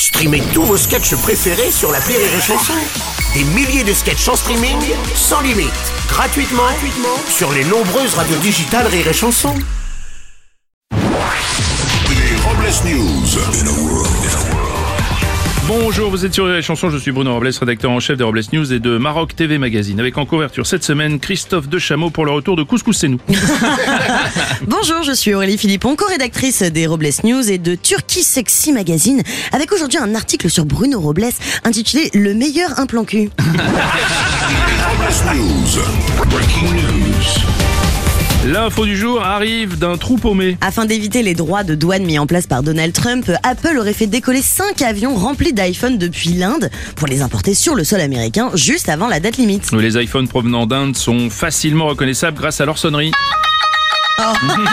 Streamez tous vos sketchs préférés sur l'appli Rire et Chanson. Des milliers de sketchs en streaming, sans limite, gratuitement sur les nombreuses radios digitales Rire et Chanson. Les Robles News. Bonjour, vous êtes sur les chansons, je suis Bruno Robles, rédacteur en chef des Robles News et de Maroc TV Magazine. Avec en couverture cette semaine, Christophe Dechameaux pour le retour de Couscous c'est nous. Bonjour, je suis Aurélie Philippon, co-rédactrice des Robles News et de Turkey Sexy Magazine, avec aujourd'hui un article sur Bruno Robles intitulé « Le meilleur implant cul ». Robles News. Breaking news. L'info du jour arrive d'un trou paumé. Afin d'éviter les droits de douane mis en place par Donald Trump, Apple aurait fait décoller 5 avions remplis d'iPhone depuis l'Inde pour les importer sur le sol américain juste avant la date limite. Les iPhones provenant d'Inde sont facilement reconnaissables grâce à leur sonnerie. Oh.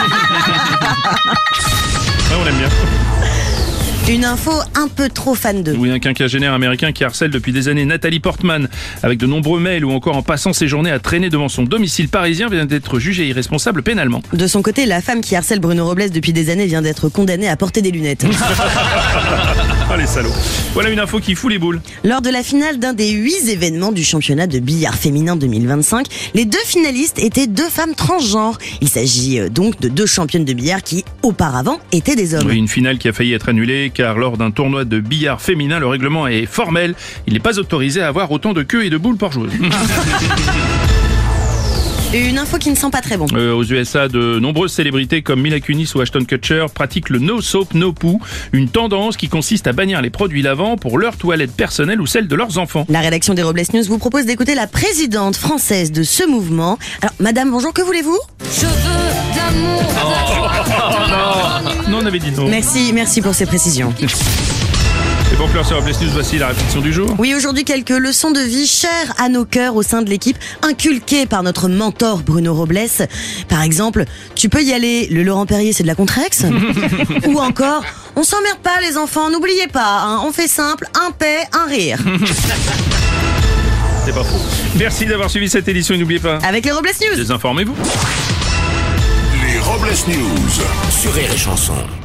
On l'aime bien. Une info un peu trop fan de. Oui, un quinquagénaire américain qui harcèle depuis des années Nathalie Portman avec de nombreux mails ou encore en passant ses journées à traîner devant son domicile parisien vient d'être jugé irresponsable pénalement. De son côté, la femme qui harcèle Bruno Robles depuis des années vient d'être condamnée à porter des lunettes. Ah les salauds. Voilà une info qui fout les boules. Lors de la finale d'un des 8 événements du championnat de billard féminin 2025, les 2 finalistes étaient 2 femmes transgenres. Il s'agit donc de 2 championnes de billard qui, auparavant, étaient des hommes. Oui, une finale qui a failli être annulée car lors d'un tournoi de billard féminin, le règlement est formel. Il n'est pas autorisé à avoir autant de queues et de boules par joueuse. Une info qui ne sent pas très bon. Aux USA, de nombreuses célébrités comme Mila Kunis ou Ashton Kutcher pratiquent le no soap, no poo, une tendance qui consiste à bannir les produits lavants pour leur toilette personnelle ou celle de leurs enfants. La rédaction des Robles News vous propose d'écouter la présidente française de ce mouvement. Alors, madame, bonjour, que voulez-vous ? Je veux d'amour. Non, on avait dit non. Merci pour ces précisions. Et pour clore sur Robles News, voici la réflexion du jour. Oui, aujourd'hui, quelques leçons de vie chères à nos cœurs au sein de l'équipe, inculquées par notre mentor Bruno Robles. Par exemple, tu peux y aller, le Laurent Perrier, c'est de la Contrex. Ou encore, on s'emmerde pas les enfants, n'oubliez pas, hein, on fait simple, un paix, un rire. C'est pas faux. Merci d'avoir suivi cette édition et n'oubliez pas, Avec les Robles News. désinformez-vous. Les Robles News. Sur Rire et Chanson.